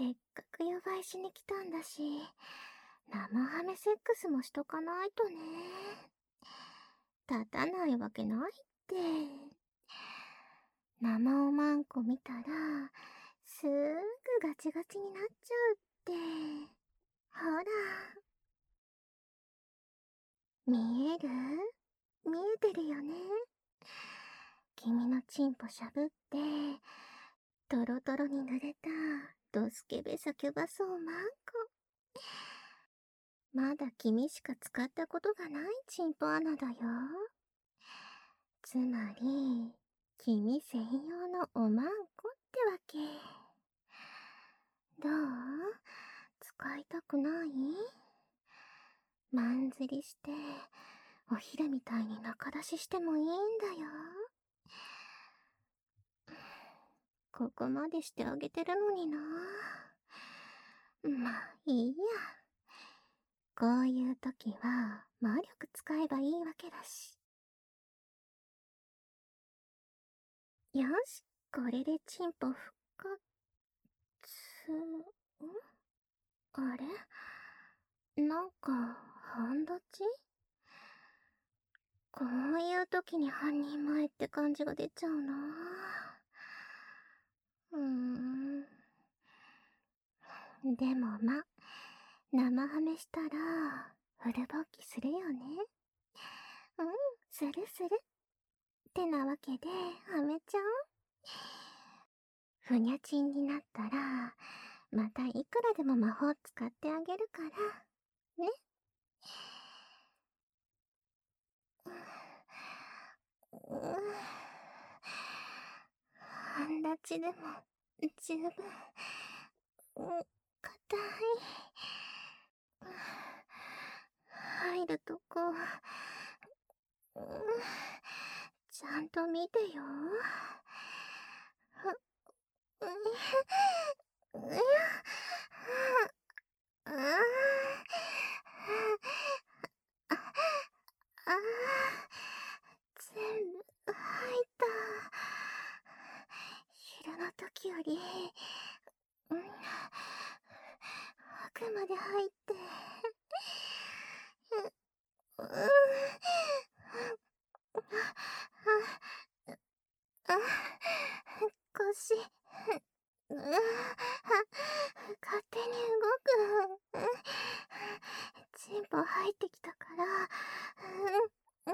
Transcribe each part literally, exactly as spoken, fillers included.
せっかく呼ばいしに来たんだし、生ハメセックスもしとかないとね。立たないわけないって。生おまんこ見たら、すーぐガチガチになっちゃうって。ほら。見える？見えてるよね。君のチンポしゃぶって、トロトロに濡れたドスケベサキュバソーマンコ。まだ君しか使ったことがないチンポ穴だよ。つまり、君専用のおまんこってわけ。どう？使いたくない？マン釣りして、お昼みたいに中出ししてもいいんだよ。ここまでしてあげてるのにな。まあ、いいや。こういう時は、魔力使えばいいわけだし。よし、これでチンポ復活。ん？あれ？なんか、半立ち？こういう時に半人前って感じが出ちゃうな。うーん。でもま、生ハメしたら、フル勃起するよね。うん、するする。ってなわけで、はめちゃおう。ふにゃちんになったら、またいくらでも魔法使ってあげるから、ね。うん。半立ちでも、十分、うん、硬い。入るとこ、うん、ちゃんと見てよ。う、う、う、ああ、あ、あ、全部入った。昼の時より、うん、奥まで入って、う、うん、あ、あ、腰、う、勝手に動く。チンポ入ってきたから、うん、うん、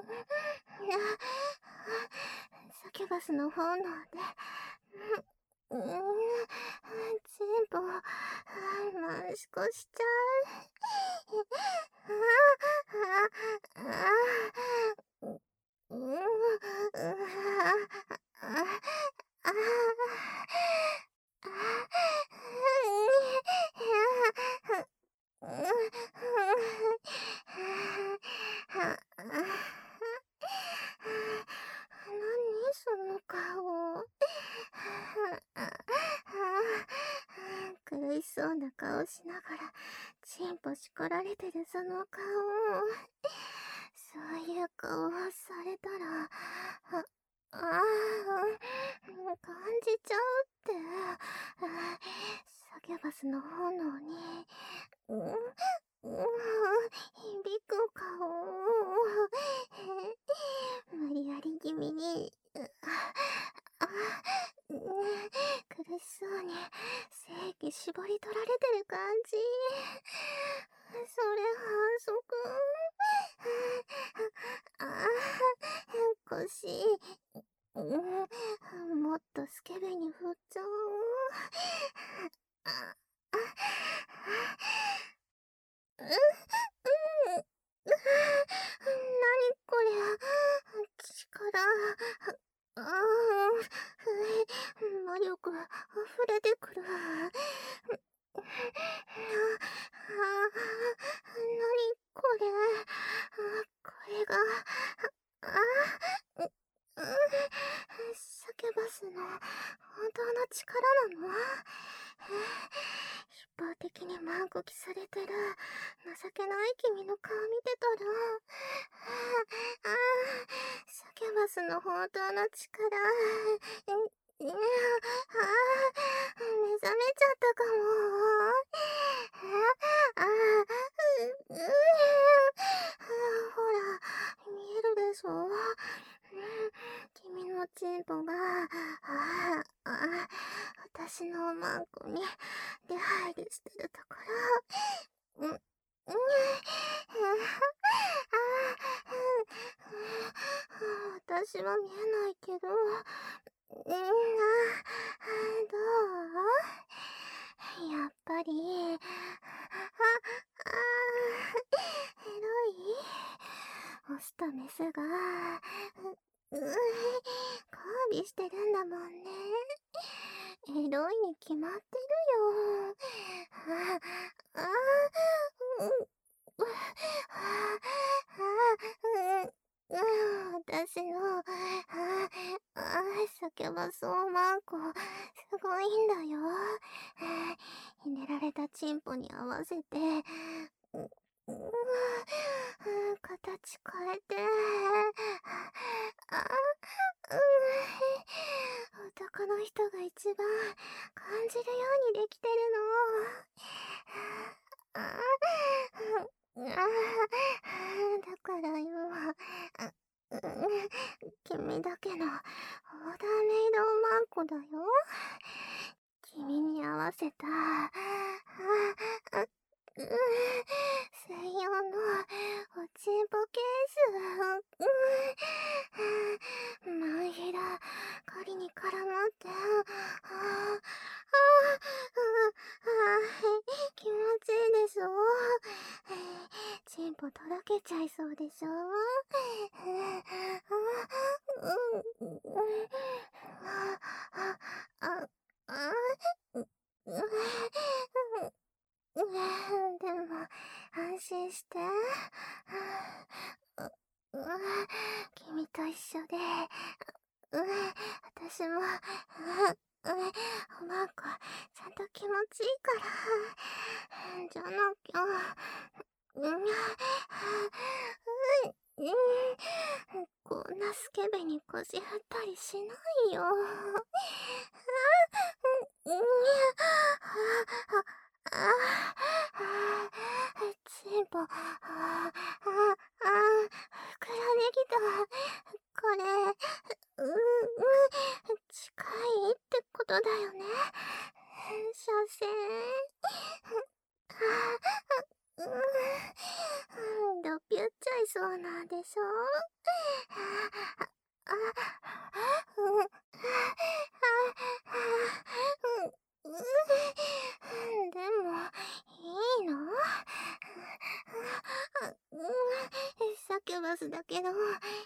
サキュバスの本能で、うん、チンポ、マシコしちゃう。ああ、ああ、うん、う、ああ、ああ、何その顔。苦しそうな顔しながら、チンポ叱られてるその顔。そういう顔されたら、あ、ああ、感じちゃうって。サキュバスの炎に、うん、うん、響く顔。無理やり気味に、あ、あ、うん、苦しそうに精液絞り取られてる感じ。それ反則。ああ、腰、うん、もっとスケベに振っちゃおう。あ、あ、うん、うん、なにこれ、力、ああ、魔力溢れてくる。あ、あ、なにこれ、これが、あ、う、うん、サキュバスの本当の力なの？一方的に満足されてる情けない君の顔見てたら、ああ、サキュバスの本当の力、ん、ん、ああ、目覚めちゃったかも。 私のおまんこに出入りしてるところ、うん、うん、ああ、私は見えないけど、うん、あ、どう？やっぱり、あ、あ、エロい？オスとメスが、う、う、交尾してるんだもんね。エロいに決まってるよ。あ、あ、うん、う、あ、あ、うん、うん、私の、あ、あ、叫ばそうマンコ、すごいんだよ。ひねられたチンポに合わせて、う、う、形変えて、あ、うん、男の人が一番感じるようにできてるの。あ、うん、あ、だから今、あ、うん、君だけのオーダーメイドマンコだよ。君に合わせた、あ、あ、うん、専用のおちんぽケース、うん、マンヒラ狩りに絡まって、あ、あ、あ、あ、気持ちいいでしょ？チンポとろけちゃいそうでしょ？うん、うん、あ、あ、あ、あ、う、う、うん、でも、安心して。う、う、君と一緒で、う、私も、う、う、おまんこ、ちゃんと気持ちいいから。じゃなきゃ、うん、うん、うん、こんなスケベに腰振ったりしないよ。あ、うん、うん、あ、あ、あ、チンポ、あ、あ、あ、膨らんできた。これ、う、うん、近いってことだよね。所詮。あ、うん、ドキュっちゃいそうなんでしょ？あ、あ、うん、あ、うん、うん、でも、いいの？うん、サキュバスだけど、うん、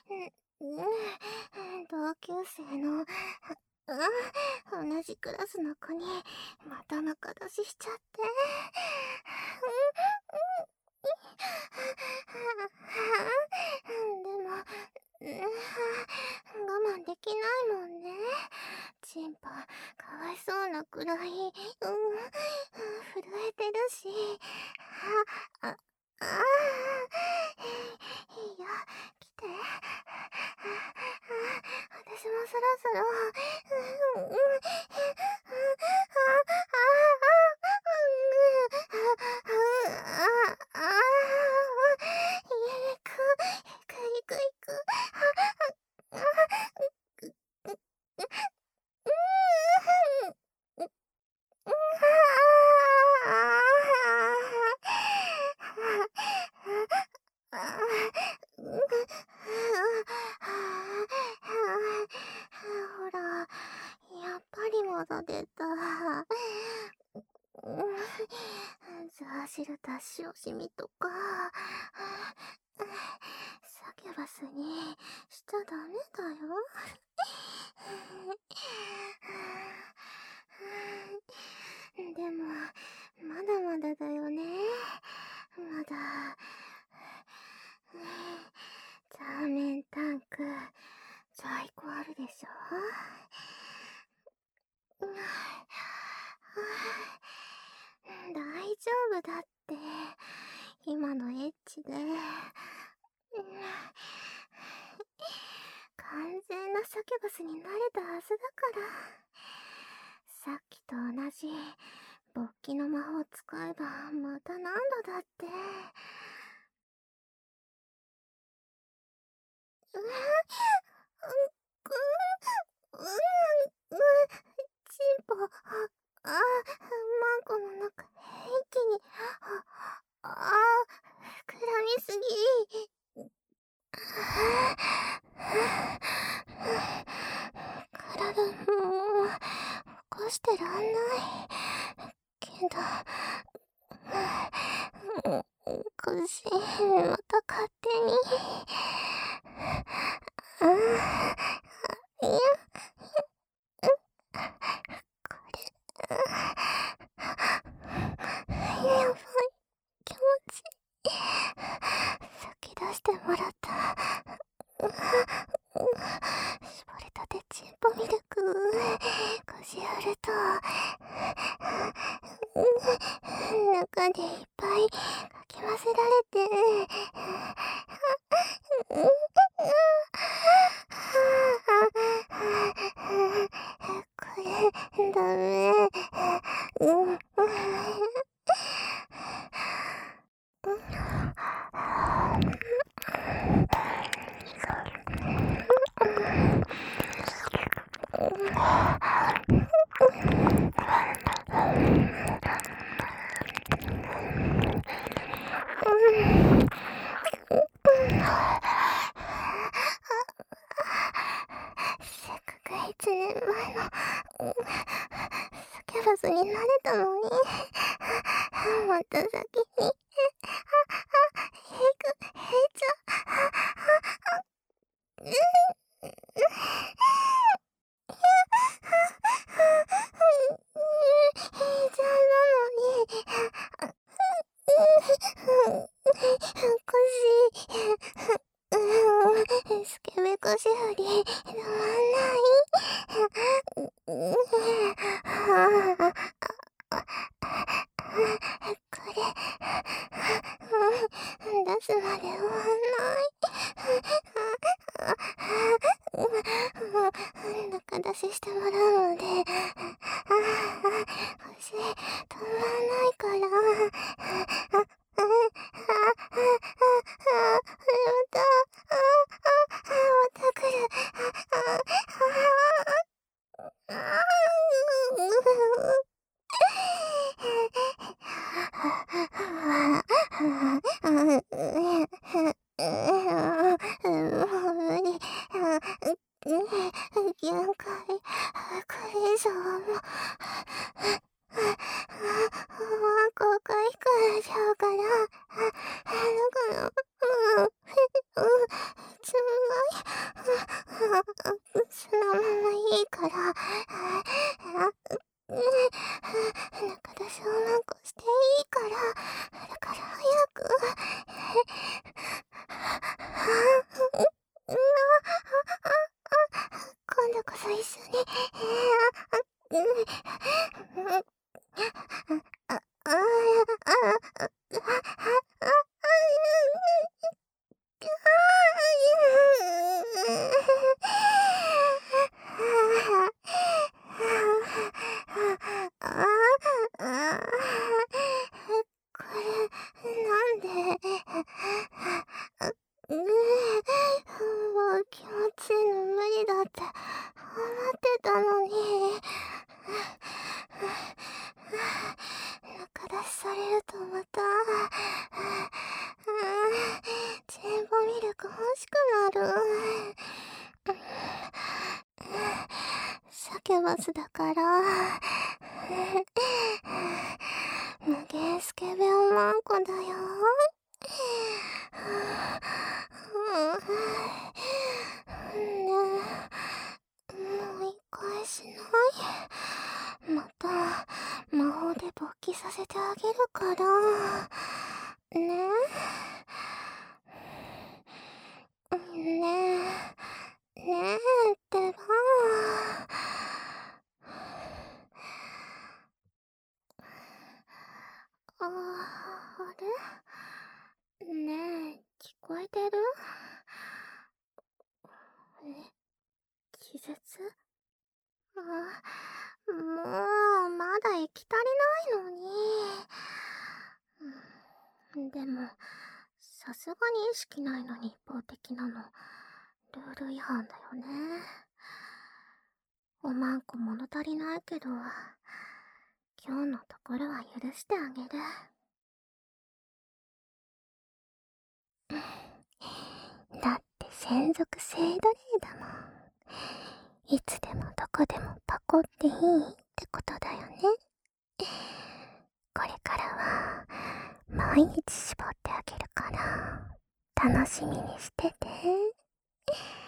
同級生の、あ、同じクラスの子に、また仲出ししちゃって。でも、我慢できないもんね。チンポ、かわいそうなくらい、うん、震えてるし。あ、あ、あ、いいよ、来て。私もそろそろ、うん、うん、あ、あ、あ、あ、行く、行く、行く、行く。あ、あ、う、う、う、ほら、やっぱりまだ出た。ザーシルタ塩しみとか、サキュバスにしちゃダメだよ。でも、まだまだだよね。まだ。ザーメンタンク、在庫あるでしょ？大丈夫だって。今のエッチで。完全なサキュバスになれたはずだから。さっきと同じ勃起の魔法使えばまた何度だって。う、うん、うん、うん、うん、チンポ。 あ、マンコの中、一気に、あ、あ、膨らみすぎ。体もう、起こしてらんない。けど、腰、また勝手に。あ、いや、これ、やばい、気持ちいい。先出してもらった。絞りたてチンポミルク、こじあると、中でいっぱいかき混ぜられて、これ、ダメ。うん。せっかく一年前のスキャラスになれたのに、また先に、へいく、へいちゃ、うん、へいちゃなのに、腰、スケベ腰振り、たまんない。これ、出すまで終わんない。中出ししてもらうので、腰、止まらないから。また、また来る。限界。これ以上はもう、ワンコがいくらちゃうから、だから、うん、うん、つらい。そのままいいから、中出しをなんこしていいから、だから早く。今度こそ一緒に。あ、あ、あ、あ、これ、なんで、うもう気持ちいいの無理だって思ってたのに、中出しされるとまた、チンポミルク欲しくなる。サキュバスだから、無限スケベおまんこだよ。ねえ、もう一回しない？また魔法で勃起させてあげるからね。ねえ、ねえってば。あ、あれ？ねえ、聞こえてる？え、気絶？あ、もう、まだ息足りないのに。でも、さすがに意識ないのに一方的なの、ルール違反だよね。おまんこ物足りないけど、 今日のところは許してあげる。だって専属性奴隷だもん。いつでもどこでもパコっていいってことだよね。これからは毎日絞ってあげるから楽しみにしてて。